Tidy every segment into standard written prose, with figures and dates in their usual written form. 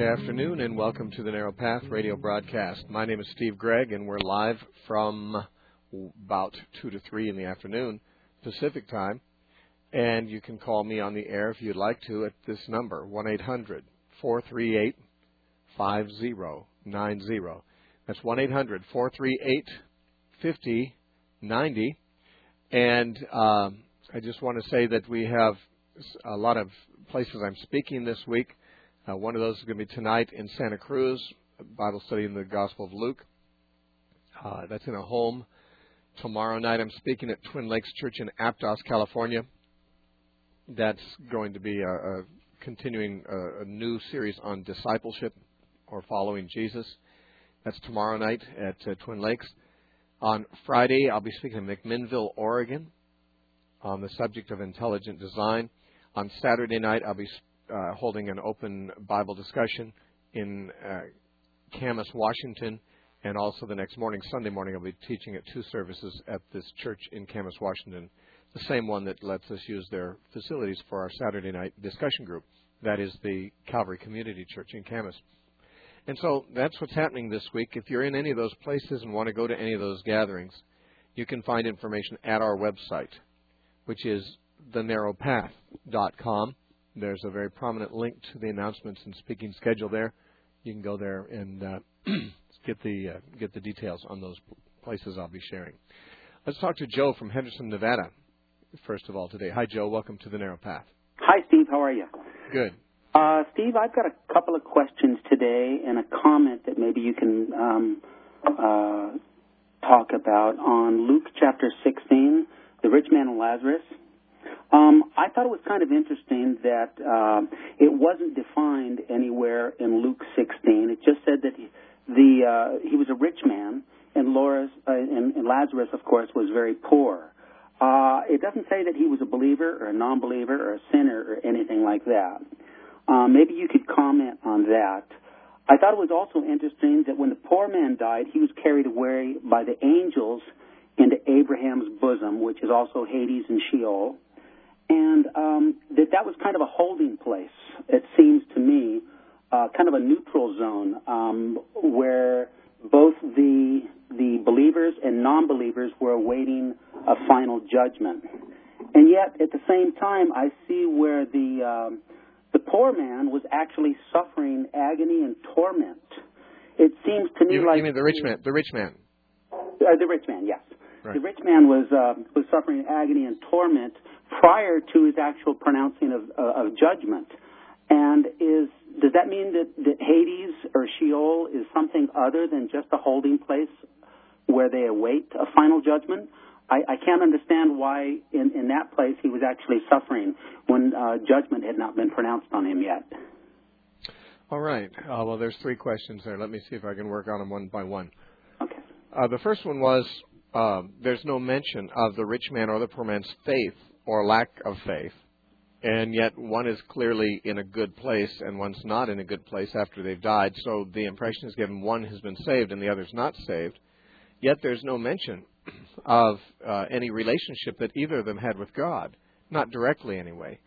afternoon, and welcome to the Narrow Path radio broadcast. My name is Steve Gregg, and we're live from about 2 to 3 in the afternoon Pacific time. And you can call me on the air if you'd like to at this number, 1-800-438-5090. That's 1-800-438-5090. And I just want to say that we have a lot of places I'm speaking this week. One of those is going to be tonight in Santa Cruz, Bible study in the Gospel of Luke. That's in a home. Tomorrow night I'm speaking at Twin Lakes Church in Aptos, California. That's going to be a continuing a new series on discipleship or following Jesus. That's tomorrow night at Twin Lakes. On Friday, I'll be speaking in McMinnville, Oregon, on the subject of intelligent design. On Saturday night, I'll be holding an open Bible discussion in Camas, Washington, and also the next morning, Sunday morning, I'll be teaching at 2 services at this church in Camas, Washington, the same one that lets us use their facilities for our Saturday night discussion group. That is the Calvary Community Church in Camas. And so that's what's happening this week. If you're in any of those places and want to go to any of those gatherings, you can find information at our website, which is thenarrowpath.com. There's a very prominent link to the announcements and speaking schedule there. You can go there and get the details on those places I'll be sharing. Let's talk to Joe from Henderson, Nevada, first of all today. Hi, Joe. Welcome to the Narrow Path. Hi, Steve. How are you? Good. Steve, I've got a couple of questions today and a comment that maybe you can talk about on Luke chapter 16, the rich man and Lazarus. I thought it was kind of interesting that it wasn't defined anywhere in Luke 16. It just said that he was a rich man, and Lazarus, of course, was very poor. It doesn't say that he was a believer or a non-believer or a sinner or anything like that. Maybe you could comment on that. I thought it was also interesting that when the poor man died, he was carried away by the angels into Abraham's bosom, which is also Hades and Sheol. And that was kind of a holding place, it seems to me, kind of a neutral zone where both the believers and non-believers were awaiting a final judgment. And yet, at the same time, I see where the poor man was actually suffering agony and torment. It seems to me like... You mean the rich man? The rich man. The rich man, yes. Right. The rich man was suffering agony and torment prior to his actual pronouncing of judgment. And does that mean that Hades or Sheol is something other than just a holding place where they await a final judgment? I can't understand why in that place he was actually suffering when judgment had not been pronounced on him yet. All right. Well, there's 3 questions there. Let me see if I can work on them one by one. Okay. The first one was there's no mention of the rich man or the poor man's faith or lack of faith, and yet one is clearly in a good place and one's not in a good place after they've died. So the impression is given one has been saved and the other's not saved. Yet there's no mention of any relationship that either of them had with God, not directly anyway.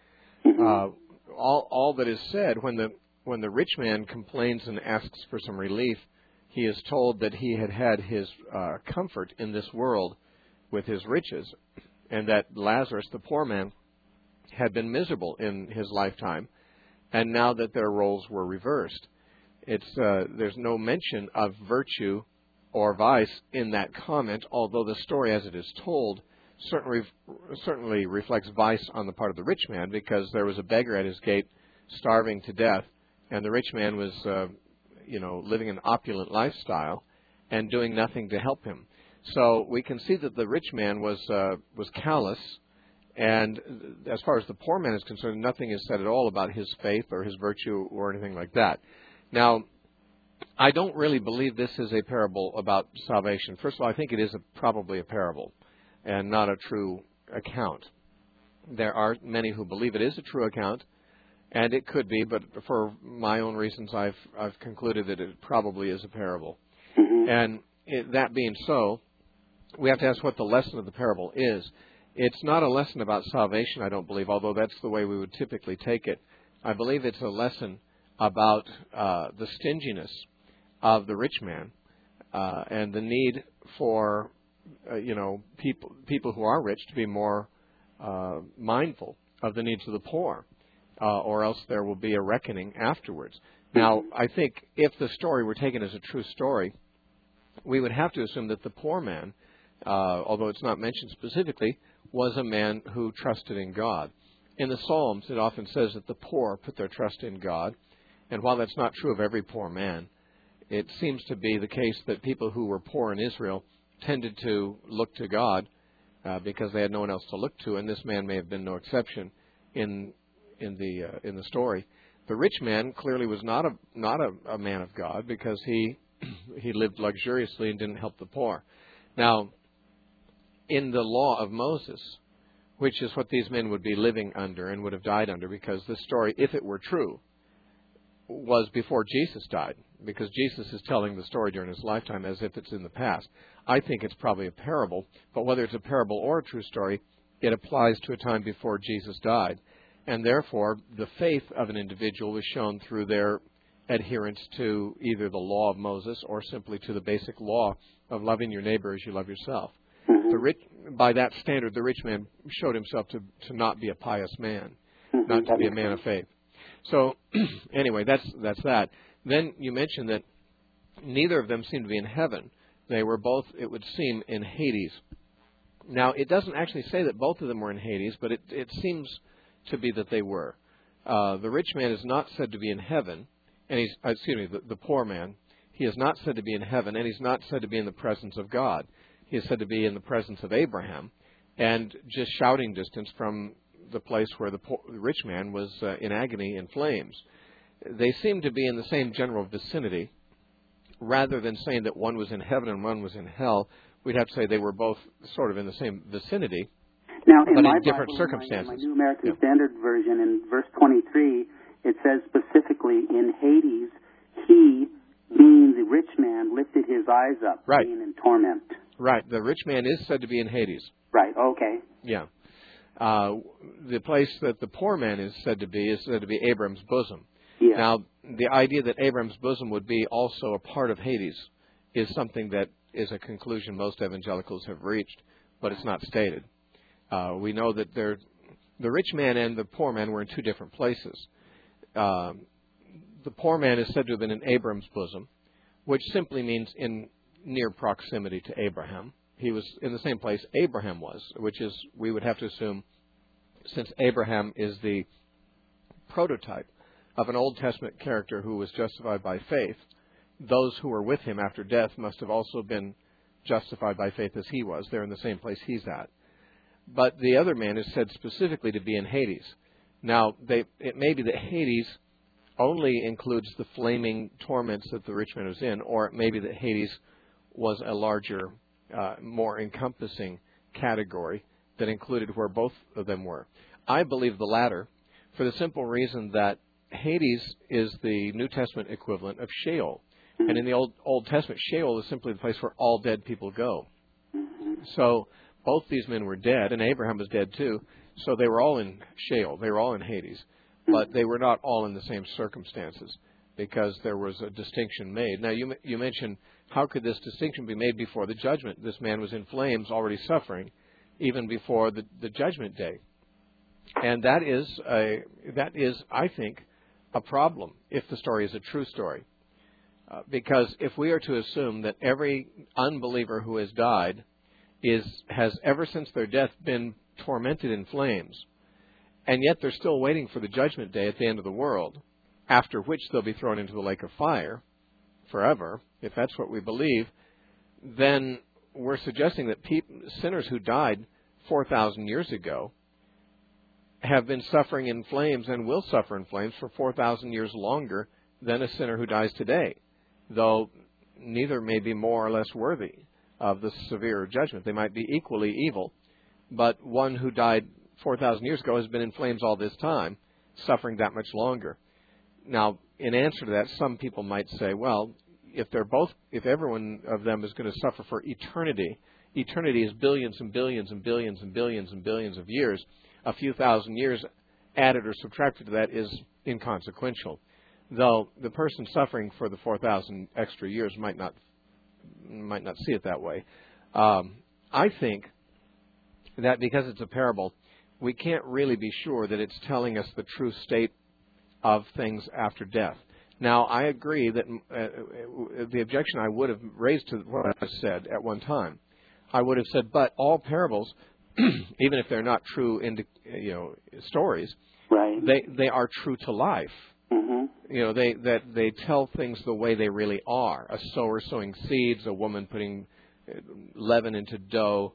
All that is said when the rich man complains and asks for some relief, he is told that he had his comfort in this world with his riches, and that Lazarus, the poor man, had been miserable in his lifetime, and now that their roles were reversed. There's no mention of virtue or vice in that comment, although the story as it is told certainly reflects vice on the part of the rich man, because there was a beggar at his gate starving to death, and the rich man was living an opulent lifestyle and doing nothing to help him. So we can see that the rich man was callous, and as far as the poor man is concerned, nothing is said at all about his faith or his virtue or anything like that. Now, I don't really believe this is a parable about salvation. First of all, I think it is probably a parable and not a true account. There are many who believe it is a true account, and it could be, but for my own reasons, I've concluded that it probably is a parable. And that being so, we have to ask what the lesson of the parable is. It's not a lesson about salvation, I don't believe, although that's the way we would typically take it. I believe it's a lesson about the stinginess of the rich man and the need for people who are rich to be more mindful of the needs of the poor, or else there will be a reckoning afterwards. Now, I think if the story were taken as a true story, we would have to assume that the poor man, although it's not mentioned specifically, was a man who trusted in God. In the Psalms, it often says that the poor put their trust in God, and while that's not true of every poor man, it seems to be the case that people who were poor in Israel tended to look to God because they had no one else to look to, and this man may have been no exception in the story. The rich man clearly was not a man of God because he lived luxuriously and didn't help the poor. Now, in the law of Moses, which is what these men would be living under and would have died under, because this story, if it were true, was before Jesus died, because Jesus is telling the story during his lifetime as if it's in the past. I think it's probably a parable, but whether it's a parable or a true story, it applies to a time before Jesus died. And therefore, the faith of an individual was shown through their adherence to either the law of Moses or simply to the basic law of loving your neighbor as you love yourself. By that standard, the rich man showed himself to not be a pious man, not to be a man of faith. So, anyway, that's that. Then you mentioned that neither of them seemed to be in heaven. They were both, it would seem, in Hades. Now, it doesn't actually say that both of them were in Hades, but it seems to be that they were. The rich man is not said to be in heaven, and the poor man, he is not said to be in heaven, and he's not said to be in the presence of God. He is said to be in the presence of Abraham, and just shouting distance from the place where the rich man was in agony in flames. They seem to be in the same general vicinity. Rather than saying that one was in heaven and one was in hell, we'd have to say they were both sort of in the same vicinity, now, but in different circumstances. In my New American Standard Version, in verse 23, it says specifically, in Hades, he, being the rich man, lifted his eyes up, being in torment. Right. The rich man is said to be in Hades. Right. Okay. Yeah. The place that the poor man is said to be Abraham's bosom. Yeah. Now, the idea that Abraham's bosom would be also a part of Hades is something that is a conclusion most evangelicals have reached, but it's not stated. We know that the rich man and the poor man were in two different places. The poor man is said to have been in Abraham's bosom, which simply means in near proximity to Abraham. He was in the same place Abraham was, which is, we would have to assume, since Abraham is the prototype of an Old Testament character who was justified by faith, those who were with him after death must have also been justified by faith as he was. They're in the same place he's at. But the other man is said specifically to be in Hades. Now, it may be that Hades only includes the flaming torments that the rich man was in, or it may be that Hades was a larger, more encompassing category that included where both of them were. I believe the latter, for the simple reason that Hades is the New Testament equivalent of Sheol. And in the Old Testament, Sheol is simply the place where all dead people go. So both these men were dead, and Abraham was dead too. So they were all in Sheol. They were all in Hades. But they were not all in the same circumstances, because there was a distinction made. Now, you mentioned, how could this distinction be made before the judgment? This man was in flames, already suffering, even before the judgment day. And that is, I think, a problem if the story is a true story. Because if we are to assume that every unbeliever who has died has ever since their death been tormented in flames, and yet they're still waiting for the judgment day at the end of the world, after which they'll be thrown into the lake of fire forever, if that's what we believe, then we're suggesting that sinners who died 4,000 years ago have been suffering in flames and will suffer in flames for 4,000 years longer than a sinner who dies today, though neither may be more or less worthy of the severe judgment. They might be equally evil, but one who died 4,000 years ago has been in flames all this time, suffering that much longer. Now, in answer to that, some people might say, well, if every one of them is going to suffer for eternity is billions and billions and billions and billions and billions of years. A few thousand years added or subtracted to that is inconsequential. though the person suffering for the 4,000 extra years might not see it that way. I think that because it's a parable, we can't really be sure that it's telling us the true state of things after death. Now, I agree that the objection I would have raised to what I said at one time, I would have said, but all parables, even if they're not true stories, right, they are true to life. Mm-hmm. They tell things the way they really are. A sower sowing seeds, a woman putting leaven into dough,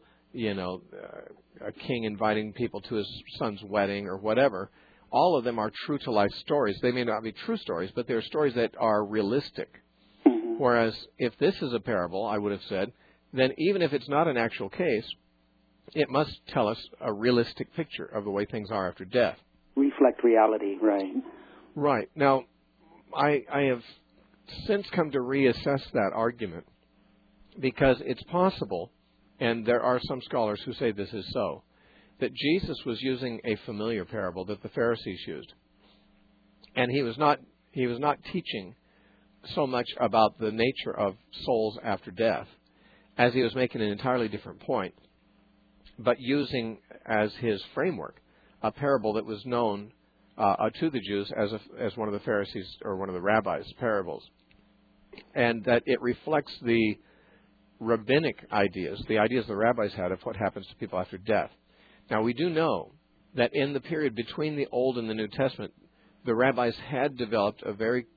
a king inviting people to his son's wedding or whatever. All of them are true to life stories. They may not be true stories, but they're stories that are realistic. Mm-hmm. Whereas if this is a parable, I would have said, then even if it's not an actual case, it must tell us a realistic picture of the way things are after death. Reflect reality, right. Right. Now, I have since come to reassess that argument because it's possible, and there are some scholars who say this is so, that Jesus was using a familiar parable that the Pharisees used. And he was not teaching so much about the nature of souls after death, as he was making an entirely different point, but using as his framework a parable that was known to the Jews as one of the Pharisees or one of the rabbis' parables, and that it reflects the rabbinic ideas, the ideas the rabbis had of what happens to people after death. Now, we do know that in the period between the Old and the New Testament, the rabbis had developed a very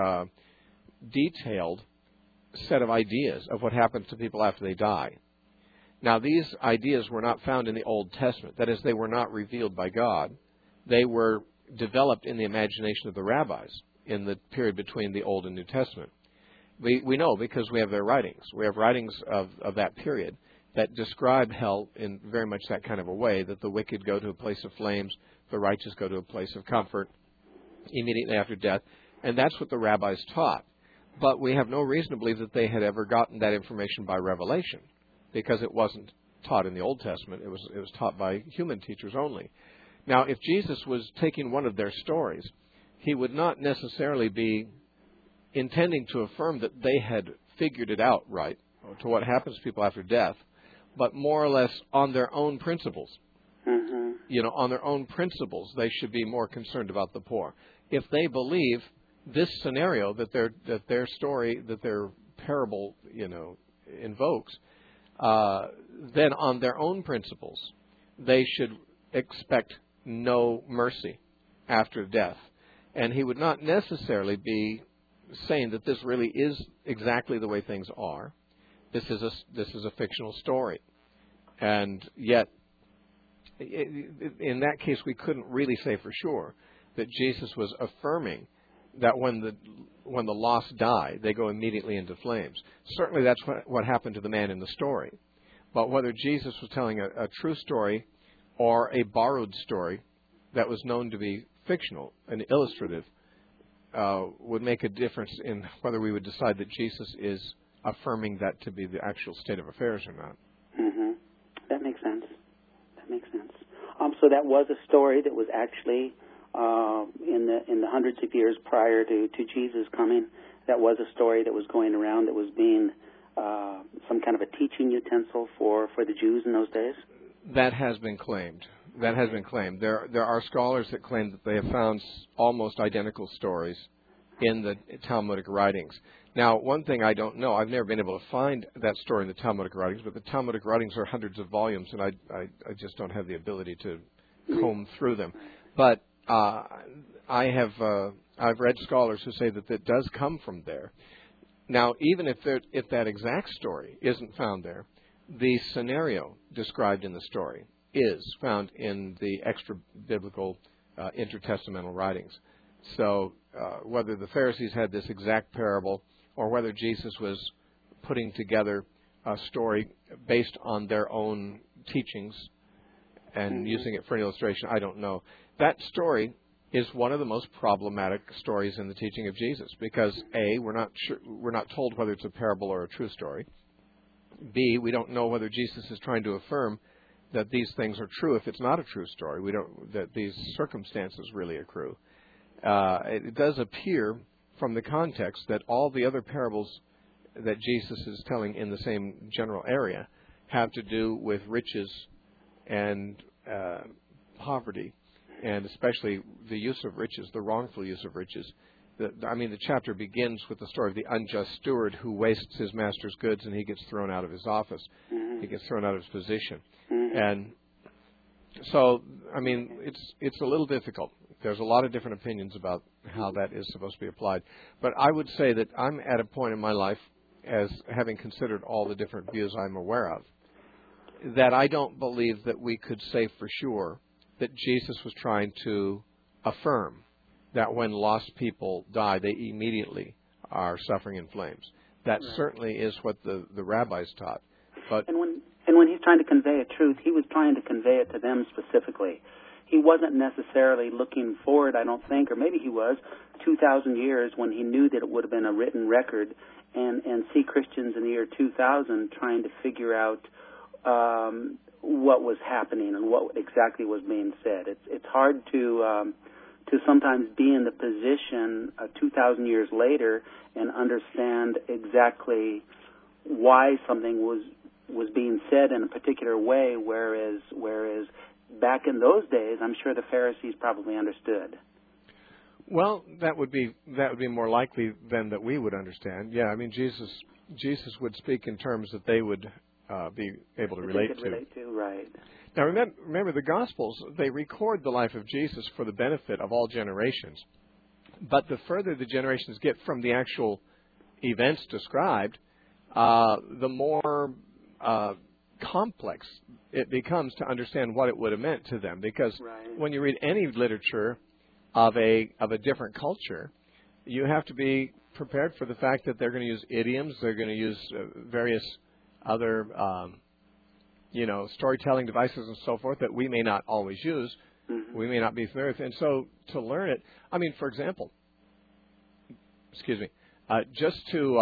detailed set of ideas of what happens to people after they die. Now, these ideas were not found in the Old Testament. That is, they were not revealed by God. They were developed in the imagination of the rabbis in the period between the Old and New Testament. We know because we have their writings. We have writings of that period that describe hell in very much that kind of a way, that the wicked go to a place of flames, the righteous go to a place of comfort immediately after death, and that's what the rabbis taught. But we have no reason to believe that they had ever gotten that information by revelation, because it wasn't taught in the Old Testament. It was taught by human teachers only. Now, if Jesus was taking one of their stories, he would not necessarily be intending to affirm that they had figured it out right, to what happens to people after death, but more or less on their own principles. Mm-hmm. On their own principles, they should be more concerned about the poor. If they believe this scenario that their story, that their parable, invokes, then on their own principles, they should expect no mercy after death. And he would not necessarily be saying that this really is exactly the way things are. This is a fictional story, and yet, in that case, we couldn't really say for sure that Jesus was affirming that when the lost die, they go immediately into flames. Certainly, that's what happened to the man in the story. But whether Jesus was telling a true story or a borrowed story that was known to be fictional and illustrative would make a difference in whether we would decide that Jesus is affirming that to be the actual state of affairs or not. Mm-hmm. That makes sense. So that was a story that was actually in the hundreds of years prior to Jesus coming. That was a story that was going around, that was being some kind of a teaching utensil for the Jews in those days. That has been claimed. There are scholars that claim that they have found almost identical stories in the Talmudic writings. Now, one thing I don't know, I've never been able to find that story in the Talmudic writings, but the Talmudic writings are hundreds of volumes, and I just don't have the ability to comb through them. But I've read scholars who say that it does come from there. Now, even if that exact story isn't found there, the scenario described in the story is found in the extra-biblical intertestamental writings. So whether the Pharisees had this exact parable or whether Jesus was putting together a story based on their own teachings and using it for an illustration, I don't know. That story is one of the most problematic stories in the teaching of Jesus because, A, we're not told whether it's a parable or a true story. B, we don't know whether Jesus is trying to affirm that these things are true if it's not a true story. That these circumstances really accrue. It does appear from the context that all the other parables that Jesus is telling in the same general area have to do with riches and poverty, and especially the use of riches, the wrongful use of riches. The chapter begins with the story of the unjust steward who wastes his master's goods, and he gets thrown out of his office. Mm-hmm. He gets thrown out of his position. Mm-hmm. And so, it's a little difficult. There's a lot of different opinions about how that is supposed to be applied. But I would say that I'm at a point in my life, as having considered all the different views I'm aware of, that I don't believe that we could say for sure that Jesus was trying to affirm that when lost people die, they immediately are suffering in flames. That certainly is what the rabbis taught. But and when he's trying to convey a truth, he was trying to convey it to them specifically. He wasn't necessarily looking forward, I don't think, or maybe he was, 2,000 years when he knew that it would have been a written record, and see Christians in the year 2000 trying to figure out what was happening and what exactly was being said. It's hard to sometimes be in the position 2,000 years later and understand exactly why something was being said in a particular way, whereas back in those days, I'm sure the Pharisees probably understood. Well, that would be more likely than that we would understand. Yeah, Jesus would speak in terms that they would be able to relate to. Right. Now, remember, the Gospels, they record the life of Jesus for the benefit of all generations. But the further the generations get from the actual events described, the more complex it becomes to understand what it would have meant to them. Because when you read any literature of a different culture, you have to be prepared for the fact that they're going to use idioms, they're going to use various other storytelling devices and so forth that we may not always use, mm-hmm. we may not be familiar with. And so to learn it, for example, just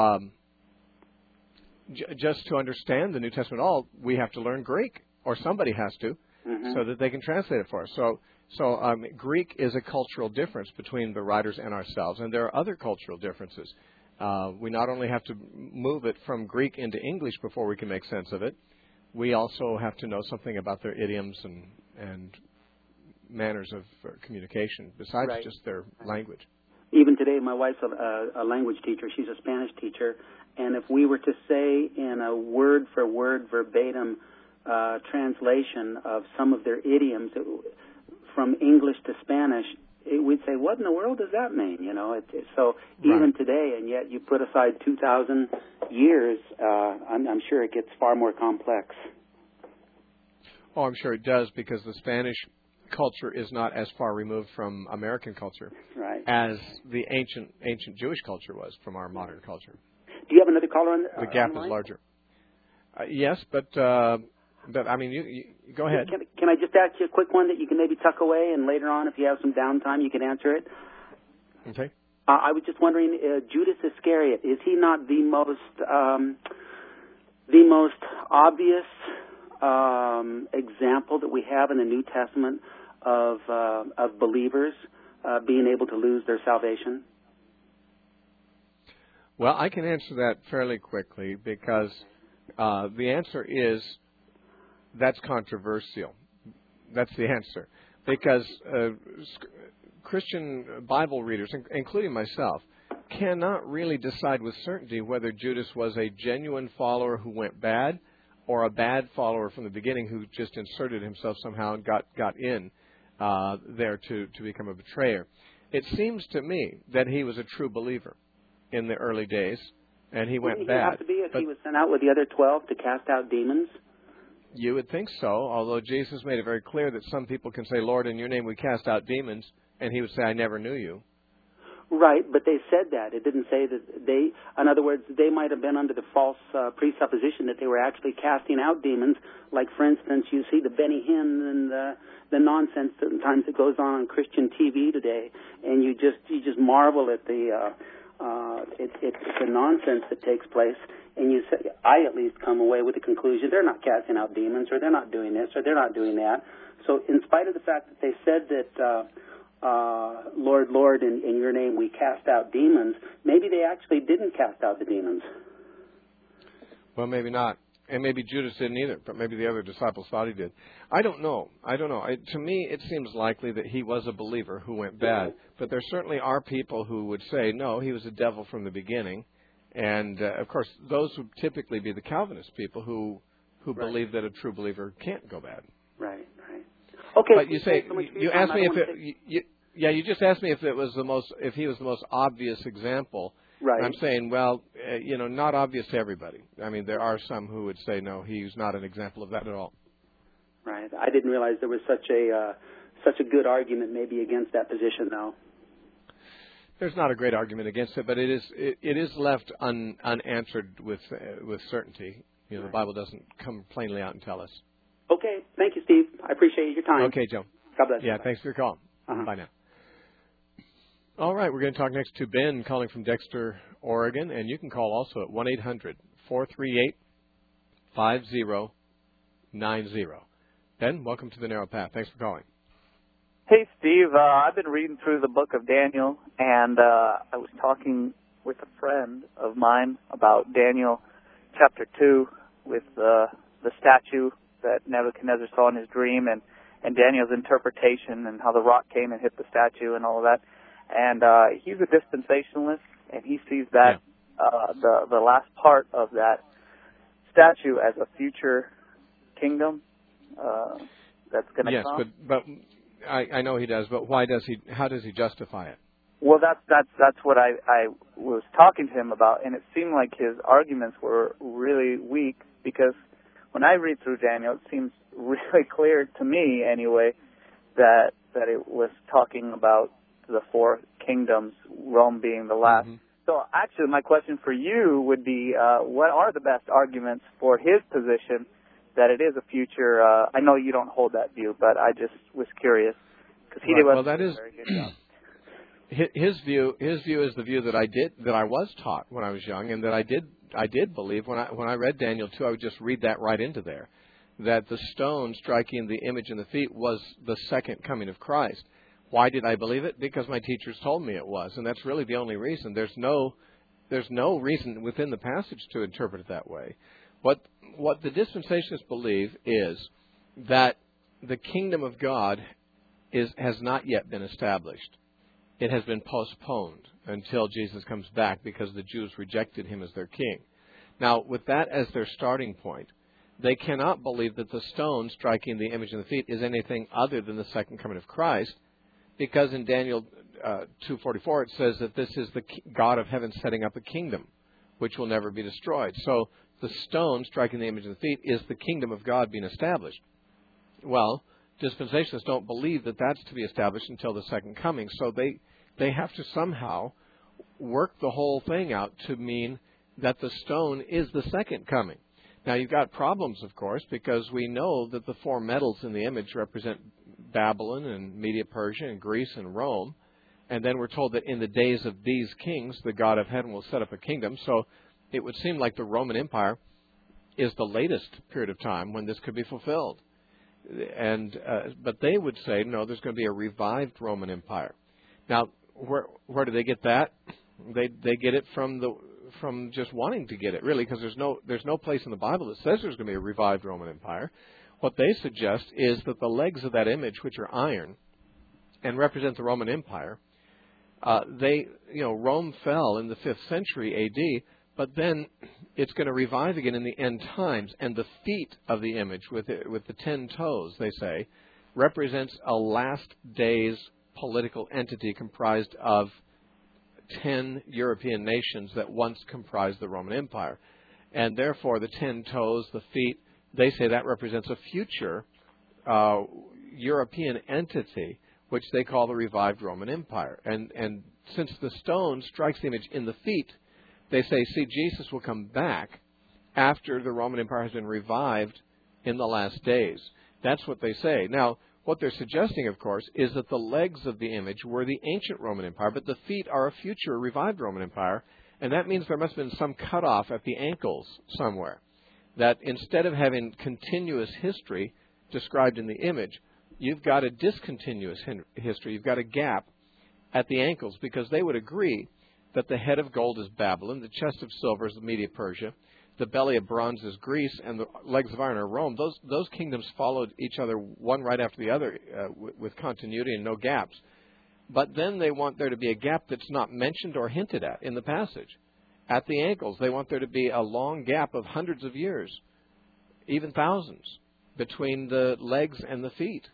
to understand the New Testament at all, we have to learn Greek, or somebody has to, mm-hmm. so that they can translate it for us. So Greek is a cultural difference between the writers and ourselves, and there are other cultural differences. We not only have to move it from Greek into English before we can make sense of it, we also have to know something about their idioms and manners of communication besides just their language. Even today, my wife's a language teacher. She's a Spanish teacher. And if we were to say in a word-for-word verbatim translation of some of their idioms from English to Spanish, we'd say, what in the world does that mean? So even today, and yet you put aside 2,000 years, I'm sure it gets far more complex. Oh, I'm sure it does, because the Spanish culture is not as far removed from American culture as the ancient Jewish culture was from our modern culture. Do you have another caller on the gap online? Is larger. Yes, but you go ahead. Can I just ask you a quick one that you can maybe tuck away, and later on, if you have some downtime, you can answer it? Okay. I was just wondering, Judas Iscariot, is he not the most obvious example that we have in the New Testament of believers being able to lose their salvation? Well, I can answer that fairly quickly, because the answer is that's controversial. That's the answer. Because Christian Bible readers, including myself, cannot really decide with certainty whether Judas was a genuine follower who went bad, or a bad follower from the beginning who just inserted himself somehow and got in there to become a betrayer. It seems to me that he was a true believer in the early days, and he went bad. Wouldn't he have to be if he was sent out with the other 12 to cast out demons? You would think so, although Jesus made it very clear that some people can say, Lord, in your name we cast out demons, and he would say, I never knew you. Right, but they said that. It didn't say that in other words, they might have been under the false presupposition that they were actually casting out demons. Like, for instance, you see the Benny Hinn and the nonsense sometimes that goes on Christian TV today, and you just marvel at the nonsense that takes place. And you say, I at least come away with the conclusion they're not casting out demons, or they're not doing this, or they're not doing that. So in spite of the fact that they said that Lord, Lord, in your name we cast out demons, maybe they actually didn't cast out the demons. Well, maybe not. And maybe Judas didn't either, but maybe the other disciples thought he did. I don't know. To me, it seems likely that he was a believer who went bad. But there certainly are people who would say, no, he was a devil from the beginning. And, of course, those would typically be the Calvinist people who Right. believe that a true believer can't go bad. Right. Okay. But you say, you asked me if you just asked me if he was the most obvious example. Right. And I'm saying, well, not obvious to everybody. I mean, there are some who would say, no, he's not an example of that at all. Right. I didn't realize there was such a good argument maybe against that position, though. There's not a great argument against it, but it is left unanswered with certainty. You know, the Bible doesn't come plainly out and tell us. Okay. Thank you, Steve. I appreciate your time. Okay, Joe. God bless you. Yeah, thanks for your call. Uh-huh. Bye now. All right, we're going to talk next to Ben calling from Dexter, Oregon, and you can call also at 1-800-438-5090. Ben, welcome to the Narrow Path. Thanks for calling. Hey, Steve. I've been reading through the book of Daniel, and I was talking with a friend of mine about Daniel chapter 2 with the statue that Nebuchadnezzar saw in his dream and Daniel's interpretation and how the rock came and hit the statue and all of that. And he's a dispensationalist, and he sees that the last part of that statue as a future kingdom that's going to come. Yes, but I know he does. But why does he? How does he justify it? Well, that's what I was talking to him about, and it seemed like his arguments were really weak because when I read through Daniel, it seems really clear to me, anyway, that it was talking about the four kingdoms, Rome being the last. Mm-hmm. So actually my question for you would be, what are the best arguments for his position that it is a future, I know you don't hold that view, but I just was curious. Because he did a very good job. His view is the view that I was taught when I was young, and that I did believe when I read Daniel 2, I would just read that right into there, that the stone striking the image in the feet was the second coming of Christ. Why did I believe it? Because my teachers told me it was, and that's really the only reason. There's no reason within the passage to interpret it that way. What the dispensationalists believe is that the kingdom of God has not yet been established. It has been postponed until Jesus comes back because the Jews rejected him as their king. Now, with that as their starting point, they cannot believe that the stone striking the image in the feet is anything other than the second coming of Christ, because in Daniel 2:44 it says that this is the God of heaven setting up a kingdom which will never be destroyed. So the stone striking the image of the feet is the kingdom of God being established. Well, dispensationalists don't believe that that's to be established until the second coming. So they have to somehow work the whole thing out to mean that the stone is the second coming. Now, you've got problems, of course, because we know that the four metals in the image represent Babylon and Media Persia and Greece and Rome. And then we're told that in the days of these kings, the God of heaven will set up a kingdom. So it would seem like the Roman Empire is the latest period of time when this could be fulfilled. But they would say, no, there's going to be a revived Roman Empire. Now, where do they get that? They get it from just wanting to get it, really, because there's no place in the Bible that says there's going to be a revived Roman Empire. What they suggest is that the legs of that image, which are iron and represent the Roman Empire, Rome fell in the 5th century A.D., but then it's going to revive again in the end times, and the feet of the image with the 10 toes, they say, represents a last days political entity comprised of 10 European nations that once comprised the Roman Empire. And therefore, the 10 toes, the feet, they say that represents a future European entity, which they call the revived Roman Empire. And since the stone strikes the image in the feet, they say, see, Jesus will come back after the Roman Empire has been revived in the last days. That's what they say. Now, what they're suggesting, of course, is that the legs of the image were the ancient Roman Empire, but the feet are a future revived Roman Empire, and that means there must have been some cutoff at the ankles somewhere. That instead of having continuous history described in the image, you've got a discontinuous history. You've got a gap at the ankles, because they would agree that the head of gold is Babylon, the chest of silver is the Media-Persia, the belly of bronze is Greece, and the legs of iron are Rome. Those kingdoms followed each other, one right after the other, with continuity and no gaps. But then they want there to be a gap that's not mentioned or hinted at in the passage. At the ankles, they want there to be a long gap of hundreds of years, even thousands, between the legs and the feet,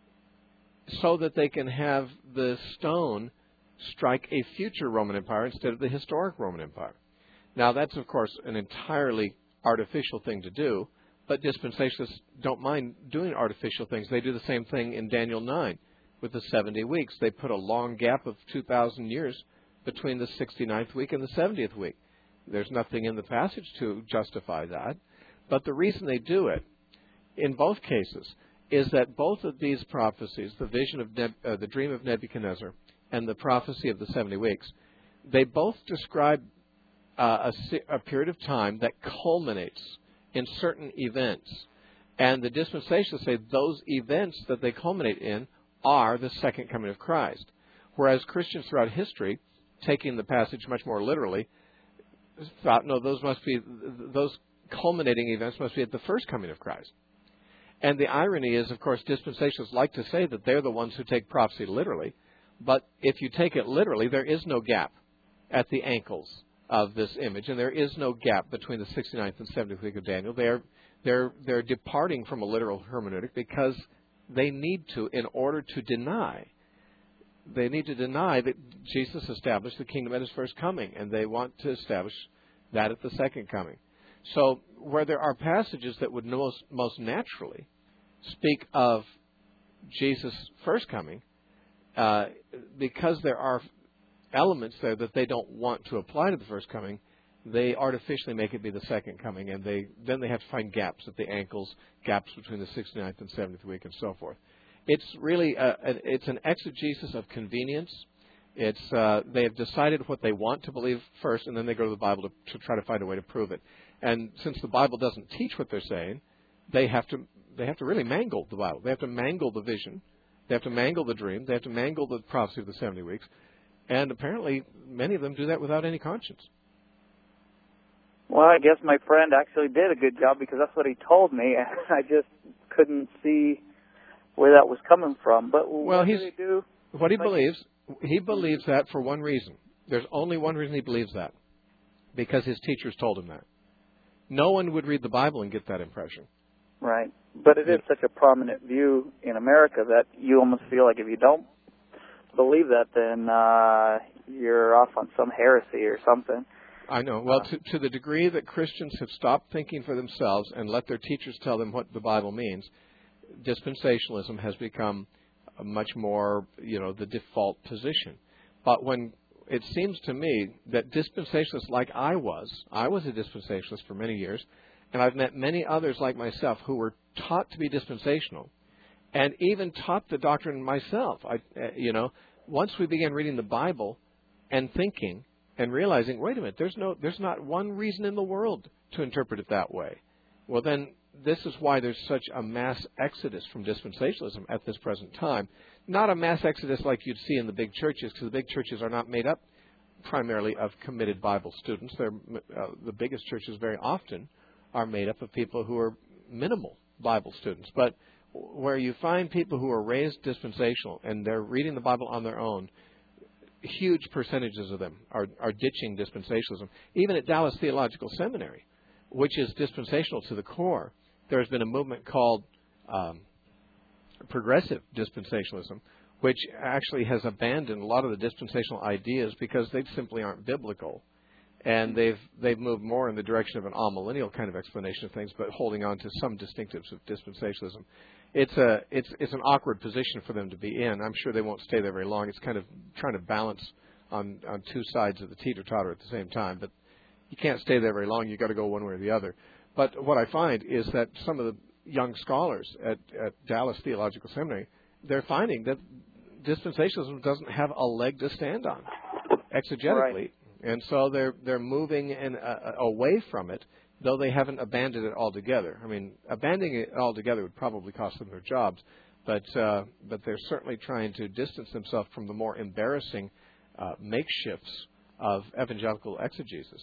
so that they can have the stone strike a future Roman Empire instead of the historic Roman Empire. Now, that's, of course, an entirely artificial thing to do, but dispensationalists don't mind doing artificial things. They do the same thing in Daniel 9 with the 70 weeks. They put a long gap of 2,000 years between the 69th week and the 70th week. There's nothing in the passage to justify that, but the reason they do it, in both cases, is that both of these prophecies, the vision of the dream of Nebuchadnezzar and the prophecy of the 70 weeks, they both describe a period of time that culminates in certain events. And the dispensationalists say those events that they culminate in are the second coming of Christ. Whereas Christians throughout history, taking the passage much more literally, thought, no, those culminating events must be at the first coming of Christ. And the irony is, of course, dispensationalists like to say that they're the ones who take prophecy literally. But if you take it literally, there is no gap at the ankles of this image, and there is no gap between the 69th and 70th week of Daniel. They're departing from a literal hermeneutic because they need to, in order to deny. They need to deny that Jesus established the kingdom at his first coming, and they want to establish that at the second coming. So where there are passages that would most naturally speak of Jesus' first coming, because there are elements there that they don't want to apply to the first coming, they artificially make it be the second coming, and then they have to find gaps at the ankles, gaps between the 69th and 70th week, and so forth. It's really it's an exegesis of convenience. They have decided what they want to believe first, and then they go to the Bible to try to find a way to prove it. And since the Bible doesn't teach what they're saying, they have to really mangle the Bible. They have to mangle the vision. They have to mangle the dream. They have to mangle the prophecy of the 70 weeks. And apparently, many of them do that without any conscience. Well, I guess my friend actually did a good job, because that's what he told me, and I just couldn't see where that was coming from. But what do they do? What he believes that for one reason. There's only one reason he believes that, because his teachers told him that. No one would read the Bible and get that impression. Right. But it is such a prominent view in America that you almost feel like if you don't believe that, then you're off on some heresy or something. I know. Well, to the degree that Christians have stopped thinking for themselves and let their teachers tell them what the Bible means, dispensationalism has become much more, the default position. But when it seems to me that dispensationalists like I was a dispensationalist for many years, and I've met many others like myself who were taught to be dispensational, and even taught the doctrine myself. Once we began reading the Bible and thinking and realizing, wait a minute, there's not one reason in the world to interpret it that way. Well, then this is why there's such a mass exodus from dispensationalism at this present time. Not a mass exodus like you'd see in the big churches, because the big churches are not made up primarily of committed Bible students. The biggest churches very often are made up of people who are minimal Bible students. But where you find people who are raised dispensational and they're reading the Bible on their own, huge percentages of them are ditching dispensationalism. Even at Dallas Theological Seminary, which is dispensational to the core, there's been a movement called progressive dispensationalism, which actually has abandoned a lot of the dispensational ideas because they simply aren't biblical. And they've moved more in the direction of an amillennial kind of explanation of things, but holding on to some distinctives of dispensationalism. It's an awkward position for them to be in. I'm sure they won't stay there very long. It's kind of trying to balance on two sides of the teeter-totter at the same time. But you can't stay there very long. You've got to go one way or the other. But what I find is that some of the young scholars at Dallas Theological Seminary, they're finding that dispensationalism doesn't have a leg to stand on exegetically. Right. And so they're moving away from it, though they haven't abandoned it altogether. I mean, abandoning it altogether would probably cost them their jobs. but they're certainly trying to distance themselves from the more embarrassing makeshifts of evangelical exegesis.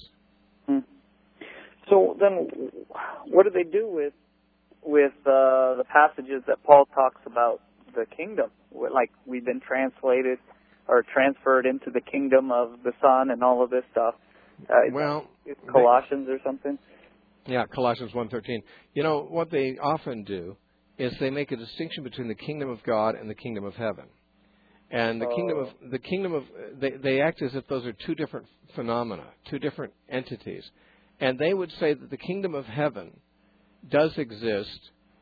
So then, what do they do with the passages that Paul talks about the kingdom? Like we've been translated or transferred into the kingdom of the Son and all of this stuff. It's Colossians or something? Yeah, Colossians 1:13. You know, what they often do is they make a distinction between the kingdom of God and the kingdom of heaven. And they act as if those are two different phenomena, two different entities. And they would say that the kingdom of heaven does exist.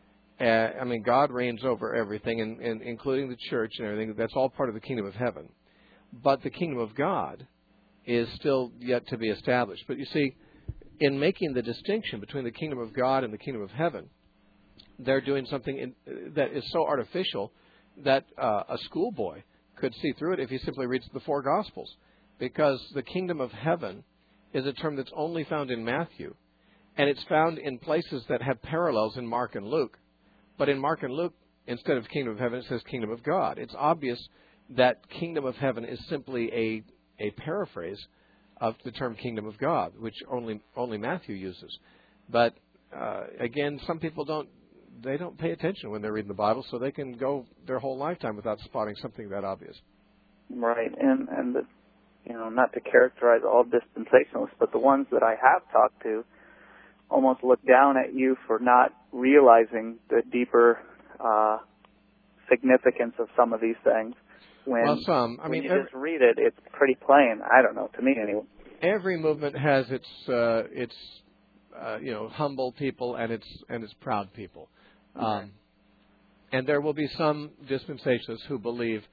God reigns over everything, and including the church and everything. That's all part of the kingdom of heaven. But the kingdom of God is still yet to be established. But you see, in making the distinction between the kingdom of God and the kingdom of heaven, they're doing something that is so artificial that a schoolboy could see through it if he simply reads the four Gospels. Because the kingdom of heaven is a term that's only found in Matthew, and it's found in places that have parallels in Mark and Luke. But in Mark and Luke, instead of kingdom of heaven, it says kingdom of God. It's obvious that kingdom of heaven is simply a paraphrase of the term kingdom of God, which only Matthew uses. But again, some people don't pay attention when they're reading the Bible, so they can go their whole lifetime without spotting something that obvious. Right, and not to characterize all dispensationalists, but the ones that I have talked to almost look down at you for not realizing the deeper significance of some of these things. When you just read it, it's pretty plain. I don't know, to me anyway. Every movement has its humble people and its proud people, and there will be some dispensationalists who believe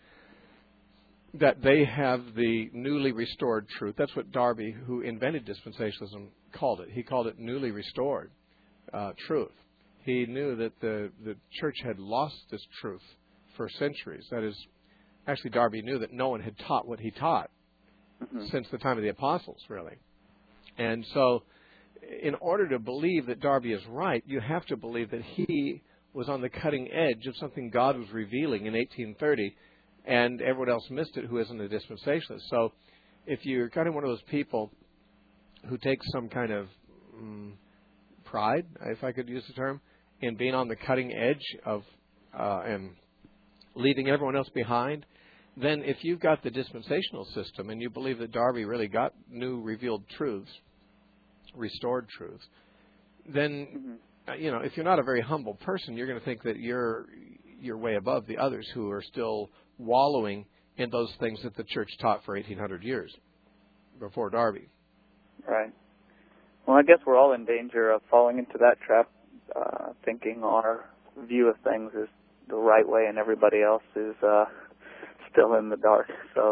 that they have the newly restored truth. That's what Darby, who invented dispensationalism, called it. He called it newly restored truth. He knew that the church had lost this truth for centuries. That is, actually Darby knew that no one had taught what he taught since the time of the apostles, really. And so in order to believe that Darby is right, you have to believe that he was on the cutting edge of something God was revealing in 1830, and everyone else missed it who isn't a dispensationalist. So if you're kind of one of those people who takes some kind of pride, if I could use the term, in being on the cutting edge of and leaving everyone else behind, then if you've got the dispensational system and you believe that Darby really got new revealed truths, restored truths, then if you're not a very humble person, you're going to think that you're way above the others who are still wallowing in those things that the church taught for 1,800 years before Darby. Right. Well, I guess we're all in danger of falling into that trap, thinking our view of things is the right way and everybody else is still in the dark. So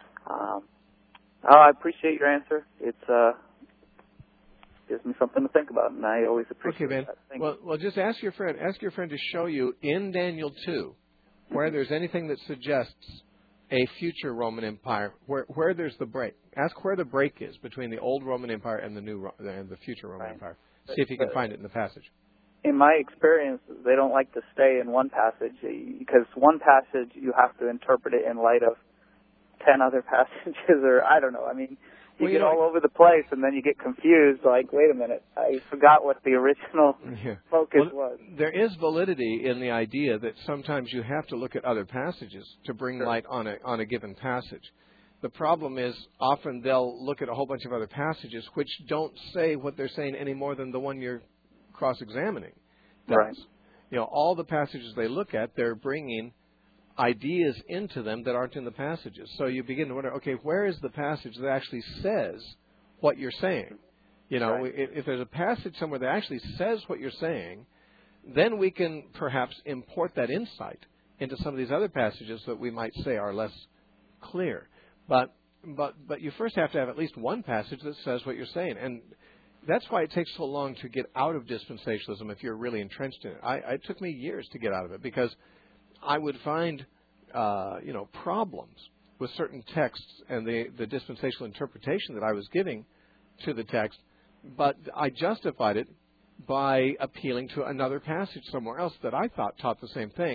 I appreciate your answer. It's gives me something to think about, and I always appreciate that. Well, just ask your friend to show you in Daniel 2 where there's anything that suggests a future Roman Empire, where there's the break. Ask where the break is between the old Roman Empire and the future Roman Empire. See if you can find it in the passage. In my experience, they don't like to stay in one passage, because one passage you have to interpret it in light of 10 other passages, or I don't know. I mean, you get all over the place, and then you get confused, like, wait a minute, I forgot what the original focus was. There is validity in the idea that sometimes you have to look at other passages to bring light on a given passage. The problem is often they'll look at a whole bunch of other passages which don't say what they're saying any more than the one you're cross-examining. Right. All the passages they look at, they're bringing ideas into them that aren't in the passages. So you begin to wonder, okay, where is the passage that actually says what you're saying? If there's a passage somewhere that actually says what you're saying, then we can perhaps import that insight into some of these other passages that we might say are less clear. But you first have to have at least one passage that says what you're saying. And that's why it takes so long to get out of dispensationalism if you're really entrenched in it. It took me years to get out of it because I would find, problems with certain texts and the dispensational interpretation that I was giving to the text, but I justified it by appealing to another passage somewhere else that I thought taught the same thing.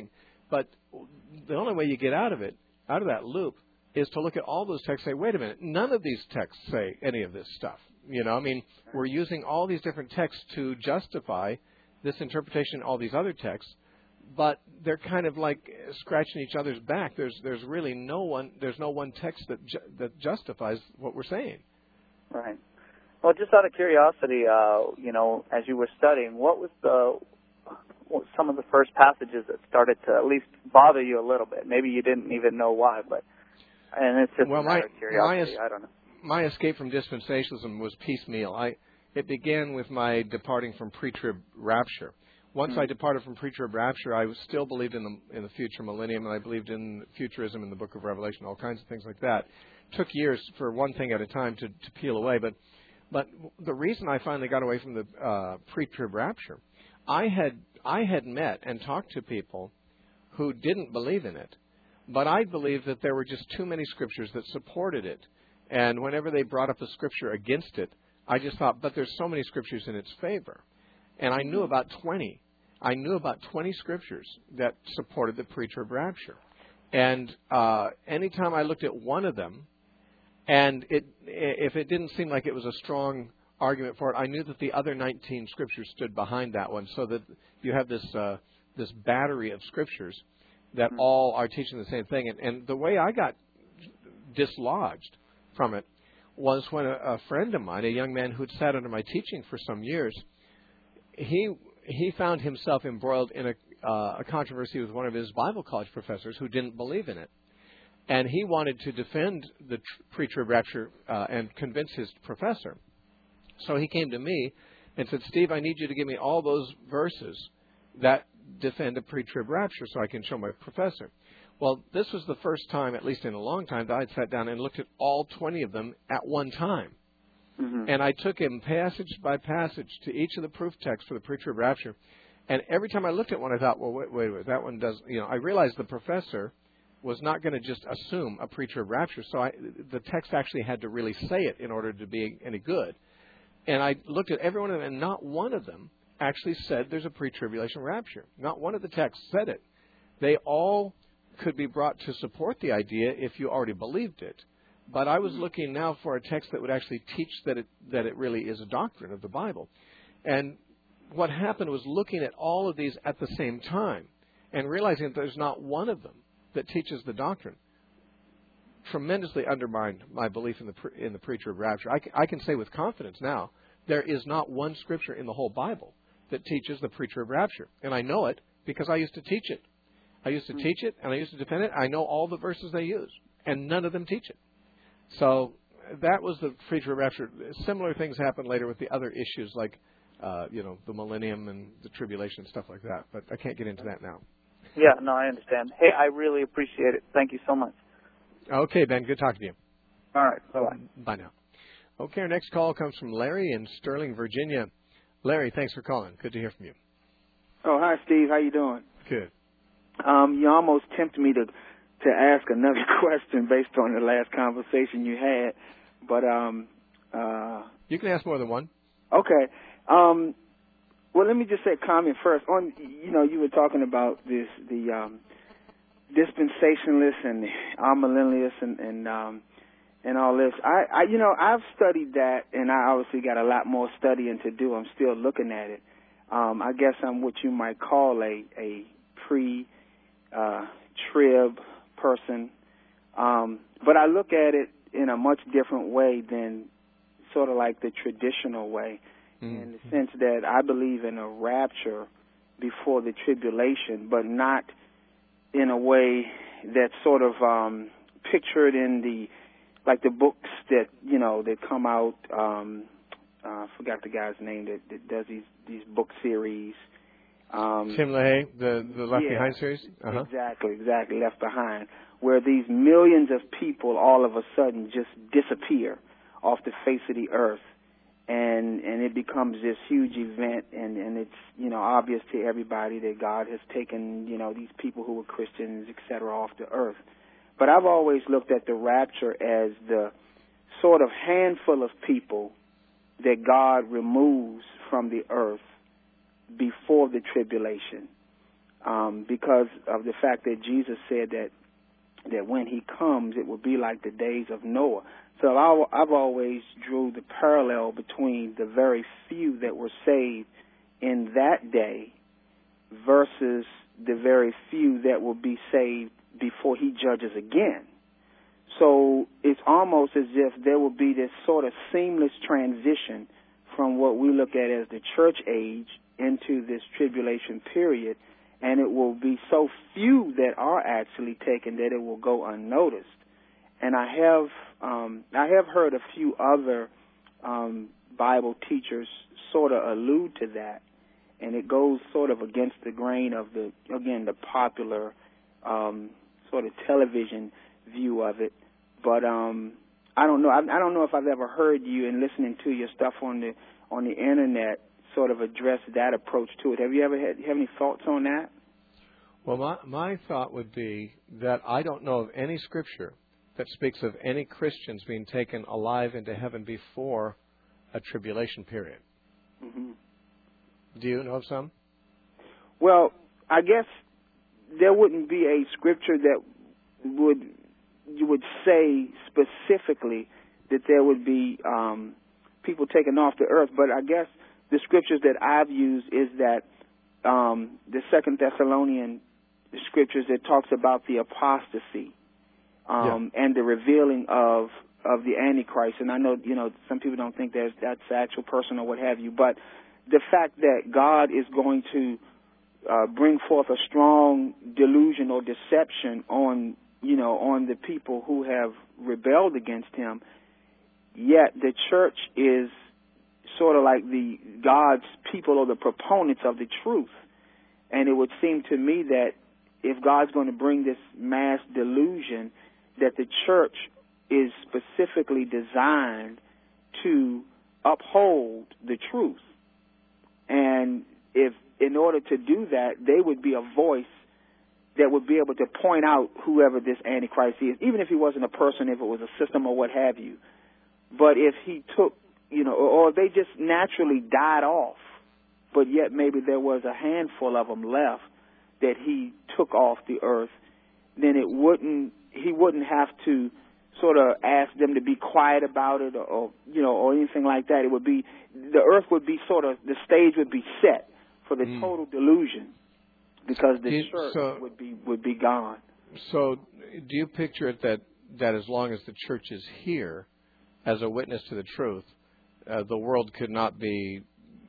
But the only way you get out of that loop, is to look at all those texts and say, wait a minute, none of these texts say any of this stuff. We're using all these different texts to justify this interpretation, all these other texts, but they're kind of like scratching each other's back. There's really no one text that justifies what we're saying. Right. Well, just out of curiosity, as you were studying, what was some of the first passages that started to at least bother you a little bit? Maybe you didn't even know why, and it's just a matter of curiosity. I don't know. My escape from dispensationalism was piecemeal. It began with my departing from pre-trib rapture. Once I departed from pre-trib rapture, I still believed in the future millennium, and I believed in futurism in the Book of Revelation, all kinds of things like that. It took years for one thing at a time to peel away, but the reason I finally got away from the pre-trib rapture, I had met and talked to people who didn't believe in it, but I believed that there were just too many scriptures that supported it. And whenever they brought up a scripture against it, I just thought, but there's so many scriptures in its favor. And I knew about 20. I knew about 20 scriptures that supported the pre-trib rapture. And anytime I looked at one of them, and if it didn't seem like it was a strong argument for it, I knew that the other 19 scriptures stood behind that one, so that you have this battery of scriptures that all are teaching the same thing. And the way I got dislodged from it was when a friend of mine, a young man who'd sat under my teaching for some years, he found himself embroiled in a controversy with one of his Bible college professors who didn't believe in it. And he wanted to defend the pre-trib rapture and convince his professor. So he came to me and said, Steve, I need you to give me all those verses that defend a pre-trib rapture so I can show my professor. Well, this was the first time, at least in a long time, that I'd sat down and looked at all 20 of them at one time. And I took him passage by passage to each of the proof texts for the pre-trib rapture. And every time I looked at one, I thought, well, wait, that one does, I realized the professor was not going to just assume a pre-trib rapture. So the text actually had to really say it in order to be any good. And I looked at every one of them, and not one of them actually said there's a pre-tribulation rapture. Not one of the texts said it. They all could be brought to support the idea if you already believed it. But I was looking now for a text that would actually teach that it really is a doctrine of the Bible. And what happened was looking at all of these at the same time and realizing that there's not one of them that teaches the doctrine tremendously undermined my belief in the pre-trib rapture. I can say with confidence now, there is not one scripture in the whole Bible that teaches the pre-trib rapture. And I know it because I used to teach it. I used to teach it, and I used to defend it. I know all the verses they use, and none of them teach it. So that was the pre-trib rapture. Similar things happened later with the other issues like, the millennium and the tribulation and stuff like that. But I can't get into that now. Yeah, no, I understand. Hey, I really appreciate it. Thank you so much. Okay, Ben. Good talking to you. All right. Bye-bye. Bye now. Okay, our next call comes from Larry in Sterling, Virginia. Larry, thanks for calling. Good to hear from you. Oh, hi, Steve. How you doing? Good. You almost tempted me to ask another question based on the last conversation you had, but you can ask more than one. Okay. Well, let me just say a comment first. On you were talking about the dispensationalists and the amillennialists and all this. I've studied that, and I obviously got a lot more studying to do. I'm still looking at it. I guess I'm what you might call a pre-trib person, but I look at it in a much different way than sort of like the traditional way, in the sense that I believe in a rapture before the tribulation, but not in a way that's sort of pictured in the books that that come out. I forgot the guy's name that does these book series. Tim LaHaye, the Left Behind series? Uh-huh. Exactly, Left Behind, where these millions of people all of a sudden just disappear off the face of the earth, and it becomes this huge event, and it's obvious to everybody that God has taken these people who were Christians, etc., off the earth. But I've always looked at the rapture as the sort of handful of people that God removes from the earth before the tribulation. because of the fact that Jesus said that when he comes, it will be like the days of Noah. So I've always drew the parallel between the very few that were saved in that day versus the very few that will be saved before he judges again. So it's almost as if there will be this sort of seamless transition from what we look at as the church age into this tribulation period, and it will be so few that are actually taken that it will go unnoticed. And I have heard a few other Bible teachers sort of allude to that, and it goes sort of against the grain of the popular sort of television view of it. But I don't know. I don't know if I've ever heard you in listening to your stuff on the internet sort of address that approach to it. Have you have any thoughts on that? Well, my thought would be that I don't know of any scripture that speaks of any Christians being taken alive into heaven before a tribulation period. Mm-hmm. Do you know of some? Well, I guess there wouldn't be a scripture that you would say specifically that there would be people taken off the earth, but I guess the scriptures that I've used is that the 2 Thessalonian scriptures that talks about the apostasy and the revealing of the Antichrist. And I know, some people don't think that's the actual person or what have you, but the fact that God is going to bring forth a strong delusion or deception on the people who have rebelled against him, yet the church is sort of like the God's people or the proponents of the truth. And it would seem to me that if God's going to bring this mass delusion, that the church is specifically designed to uphold the truth. And if in order to do that, they would be a voice that would be able to point out whoever this Antichrist is, even if he wasn't a person, if it was a system or what have you. But if he took, or they just naturally died off, but yet maybe there was a handful of them left that he took off the earth, then he wouldn't have to sort of ask them to be quiet about it or anything like that. It would be, the earth would be the stage would be set for the total delusion, because the church would be gone. So do you picture it that as long as the church is here as a witness to the truth, the world could not be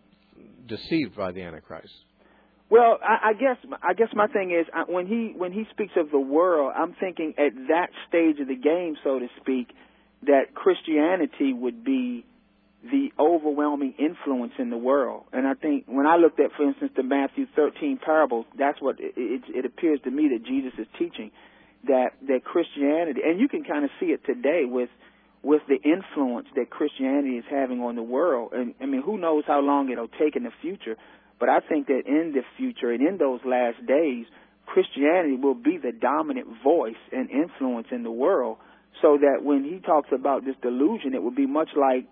deceived by the Antichrist? Well, I guess my thing is when he speaks of the world, I'm thinking at that stage of the game, so to speak, that Christianity would be the overwhelming influence in the world. And I think when I looked at, for instance, the Matthew 13 parables, that's what it appears to me that Jesus is teaching, that Christianity, and you can kind of see it today with the influence that Christianity is having on the world. And I mean, who knows how long it'll take in the future. But I think that in the future and in those last days, Christianity will be the dominant voice and influence in the world, so that when he talks about this delusion, it will be much like,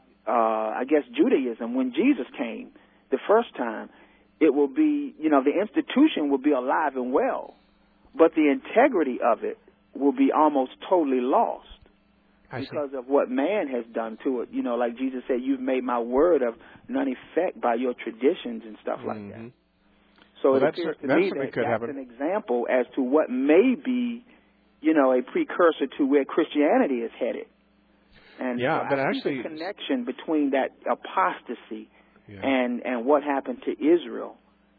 I guess, Judaism when Jesus came the first time. It will be, the institution will be alive and well, but the integrity of it will be almost totally lost because of what man has done to it. Like Jesus said, you've made my word of none effect by your traditions and stuff like that. So it appears to me that that's an example as to what may be, a precursor to where Christianity is headed. And but actually, the connection between that apostasy and what happened to Israel.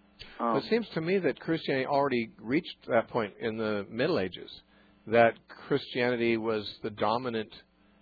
It seems to me that Christianity already reached that point in the Middle Ages, that Christianity was the dominant,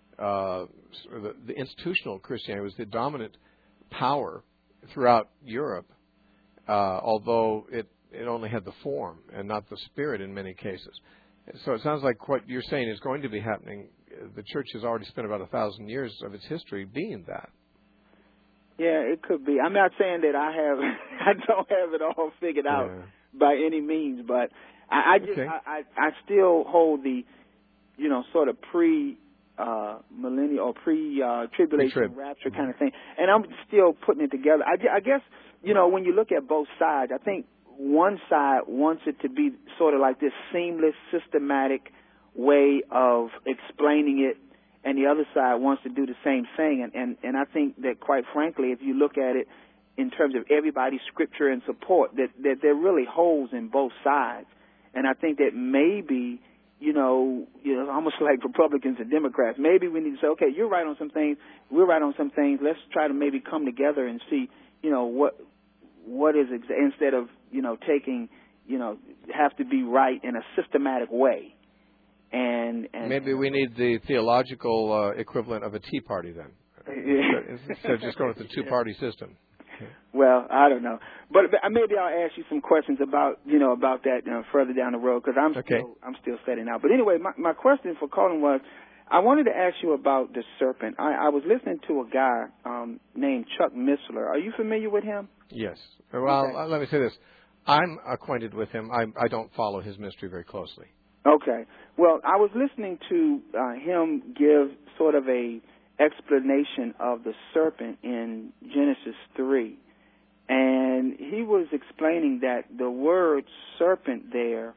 the institutional Christianity was the dominant power throughout Europe, although it only had the form and not the spirit in many cases. So it sounds like what you're saying is going to be happening. The church has already spent about 1,000 years of its history being that. Yeah, it could be. I'm not saying that I don't have it all figured out by any means, but I still hold the, sort of millennial or tribulation rapture kind of thing, and I'm still putting it together. I guess when you look at both sides, I think one side wants it to be sort of like this seamless, systematic way of explaining it, and the other side wants to do the same thing. And I think that, quite frankly, if you look at it in terms of everybody's scripture and support, that there are really holes in both sides. And I think that maybe, almost like Republicans and Democrats, maybe we need to say, okay, you're right on some things, we're right on some things. Let's try to maybe come together and see, what is instead of taking, have to be right in a systematic way. And maybe we need the theological equivalent of a Tea Party then, instead of just going with the two-party system. Well, I don't know, but maybe I'll ask you some questions about that further down the road, because I'm still setting out. But anyway, my question for Colin was, I wanted to ask you about the serpent. I was listening to a guy named Chuck Missler. Are you familiar with him? Yes. Well, let me say this. I'm acquainted with him. I don't follow his ministry very closely. Okay. Well, I was listening to him give sort of a explanation of the serpent in Genesis 3. And he was explaining that the word serpent there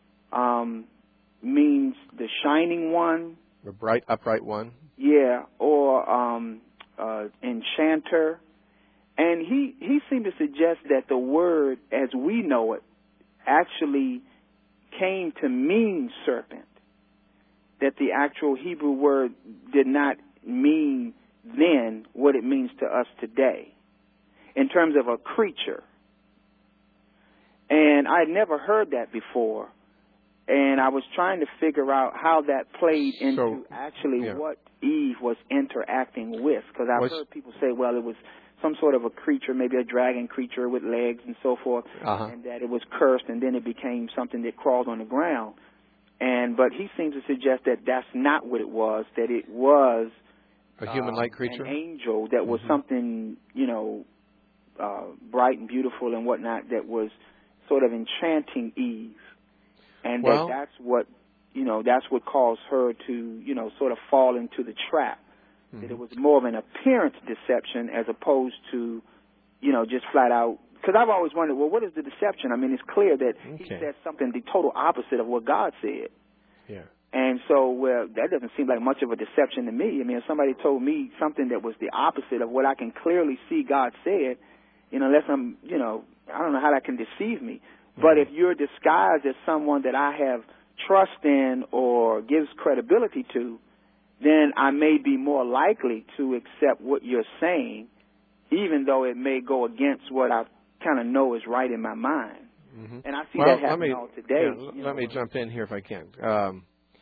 means the shining one. The bright, upright one. Yeah, or enchanter. And he seemed to suggest that the word, as we know it, actually came to mean serpent. That the actual Hebrew word did not mean then what it means to us today in terms of a creature. And I'd never heard that before. And I was trying to figure out how that played into what Eve was interacting with. Because I've heard people say, well, it was some sort of a creature, maybe a dragon creature with legs and so forth, and that it was cursed, and then it became something that crawled on the ground. But he seems to suggest that that's not what it was, that it was a human-like creature, an angel that was something, bright and beautiful and whatnot, that was sort of enchanting Eve. And that's what caused her to, sort of fall into the trap. That it was more of an appearance deception as opposed to, just flat out. Because I've always wondered, well, what is the deception? I mean, it's clear that he said something the total opposite of what God said. Yeah. And so, that doesn't seem like much of a deception to me. I mean, if somebody told me something that was the opposite of what I can clearly see God said, unless I'm, I don't know how that can deceive me. But if you're disguised as someone that I have trust in or gives credibility to, then I may be more likely to accept what you're saying, even though it may go against what I kind of know is right in my mind. Mm-hmm. And I see that happening all today. Let me jump in here if I can.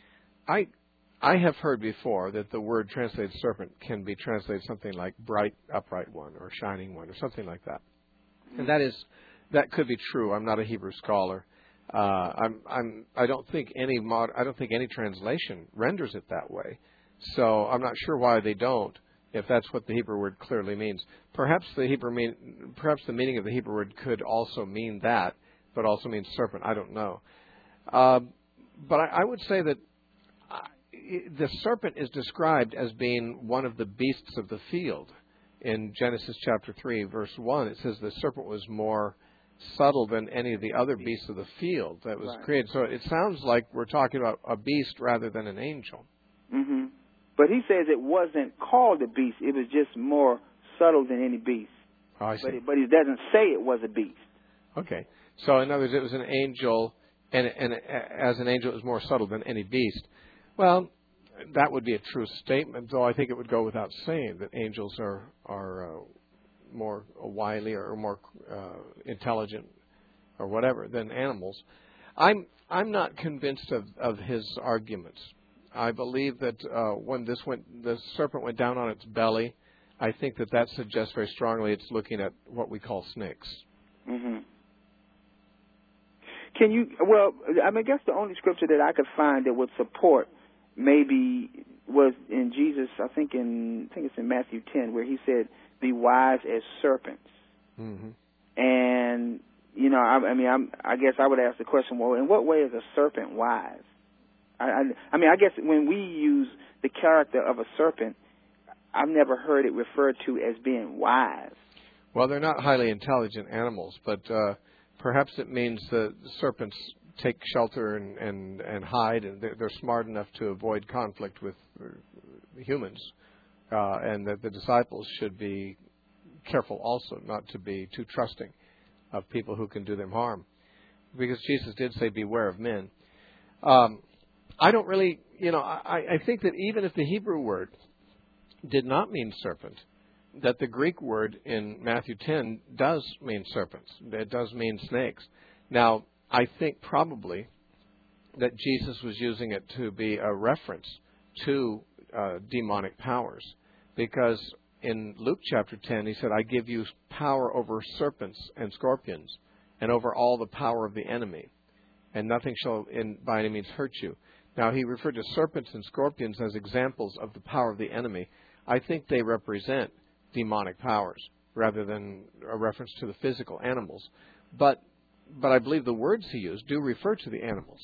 I have heard before that the word translated serpent can be translated something like bright, upright one, or shining one, or something like that. And that could be true. I'm not a Hebrew scholar. I don't think any translation renders it that way. So I'm not sure why they don't, if that's what the Hebrew word clearly means. Perhaps the meaning of the Hebrew word could also mean that, but also means serpent. I don't know. But I would say that the serpent is described as being one of the beasts of the field. In Genesis chapter 3, verse 1, it says the serpent was more subtle than any of the other beasts of the field that was created. So it sounds like we're talking about a beast rather than an angel. Mm-hmm. But he says it wasn't called a beast. It was just more subtle than any beast. Oh, I see. But he doesn't say it was a beast. Okay. So in other words, it was an angel, and as an angel, it was more subtle than any beast. Well, that would be a true statement, though I think it would go without saying that angels are more wily or more intelligent or whatever than animals. I'm not convinced of his arguments. I believe that when the serpent went down on its belly, I think that suggests very strongly it's looking at what we call snakes. Mm-hmm. I guess the only scripture that I could find that would support maybe was in Jesus, I think it's in Matthew 10, where he said, be wise as serpents. Mm-hmm. And, I guess I would ask the question, well, in what way is a serpent wise? I guess when we use the character of a serpent, I've never heard it referred to as being wise. Well, they're not highly intelligent animals, but Perhaps it means the serpents take shelter and hide, and they're smart enough to avoid conflict with humans, and that the disciples should be careful also not to be too trusting of people who can do them harm, because Jesus did say, beware of men. I don't really, I think that even if the Hebrew word did not mean serpent, that the Greek word in Matthew 10 does mean serpents. It does mean snakes. Now, I think probably that Jesus was using it to be a reference to demonic powers, because in Luke chapter 10, he said, I give you power over serpents and scorpions and over all the power of the enemy, and nothing shall by any means hurt you. Now, he referred to serpents and scorpions as examples of the power of the enemy. I think they represent demonic powers rather than a reference to the physical animals. But I believe the words he used do refer to the animals.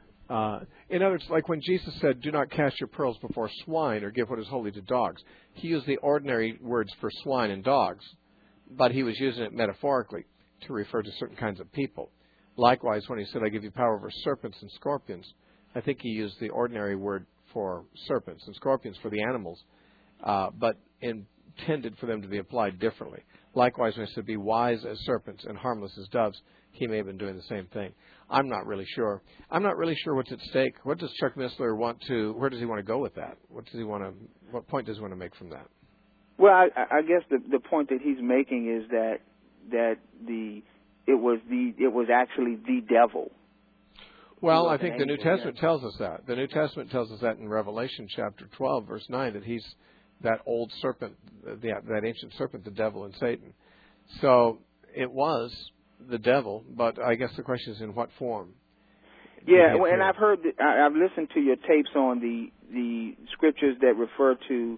In other words, like when Jesus said, do not cast your pearls before swine or give what is holy to dogs, he used the ordinary words for swine and dogs, but he was using it metaphorically to refer to certain kinds of people. Likewise, when he said, I give you power over serpents and scorpions, I think he used the ordinary word for serpents and scorpions for the animals, but intended for them to be applied differently. Likewise, when he said, be wise as serpents and harmless as doves, he may have been doing the same thing. I'm not really sure. I'm not really sure what's at stake. What does Chuck Missler where does he want to go with that? What point does he want to make from that? Well, I guess the point that he's making is that it was actually the devil. Well, I think the New Testament tells us that. The New Testament tells us that in Revelation chapter 12, verse 9, that he's that old serpent, that ancient serpent, the devil and Satan. So it was the devil, but I guess the question is in what form? Yeah, and I've listened to your tapes on the scriptures that refer to,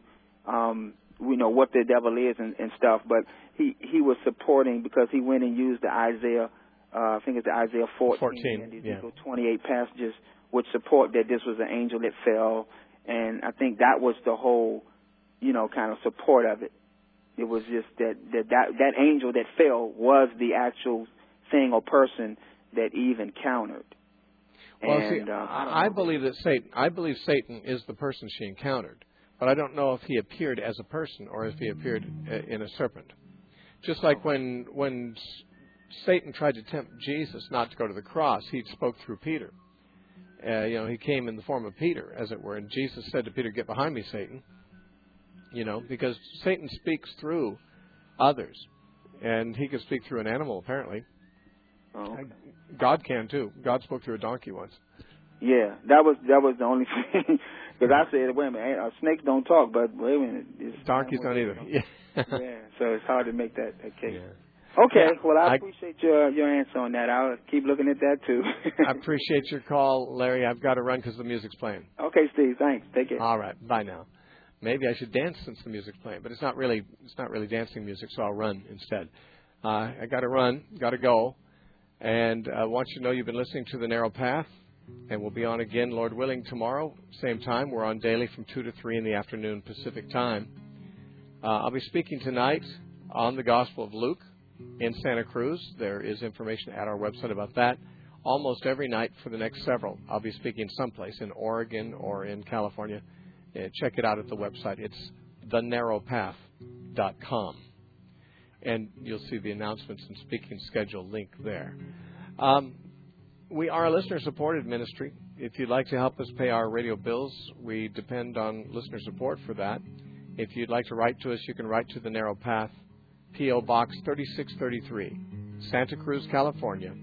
what the devil is and stuff, but he was supporting, because he went and used the Isaiah, I think it's the Isaiah 14 and Ezekiel 28 passages, which support that this was an angel that fell, and I think that was the whole, kind of support of it. It was just that angel that fell was the actual thing or person that Eve encountered. Well, and, see, I believe Satan is the person she encountered, but I don't know if he appeared as a person or if he appeared in a serpent. Just like when Satan tried to tempt Jesus not to go to the cross, he spoke through Peter. He came in the form of Peter, as it were, and Jesus said to Peter, "Get behind me, Satan." Because Satan speaks through others, and he can speak through an animal, apparently. Oh, okay. God can too. God spoke through a donkey once. Yeah, that was the only thing. Because I said, wait a minute, snakes don't talk, but wait a minute, donkeys don't either. Yeah, so it's hard to make that case. Yeah. Okay, well, I appreciate your answer on that. I'll keep looking at that too. I appreciate your call, Larry. I've got to run because the music's playing. Okay, Steve. Thanks. Take care. All right. Bye now. Maybe I should dance since the music's playing, but it's not really dancing music, so I'll run instead. I got to run, got to go, and I want you to know you've been listening to The Narrow Path, and we'll be on again, Lord willing, tomorrow, same time. We're on daily from 2 to 3 in the afternoon Pacific time. I'll be speaking tonight on the Gospel of Luke in Santa Cruz. There is information at our website about that. Almost every night for the next several, I'll be speaking someplace in Oregon or in California. Check it out at the website. It's thenarrowpath.com. And you'll see the announcements and speaking schedule link there. We are a listener-supported ministry. If you'd like to help us pay our radio bills, we depend on listener support for that. If you'd like to write to us, you can write to The Narrow Path, P.O. Box 3633, Santa Cruz, California,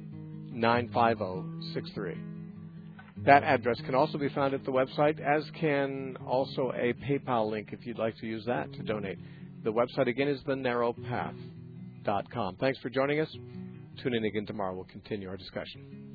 95063. That address can also be found at the website, as can also a PayPal link if you'd like to use that to donate. The website, again, is thenarrowpath.com. Thanks for joining us. Tune in again tomorrow. We'll continue our discussion.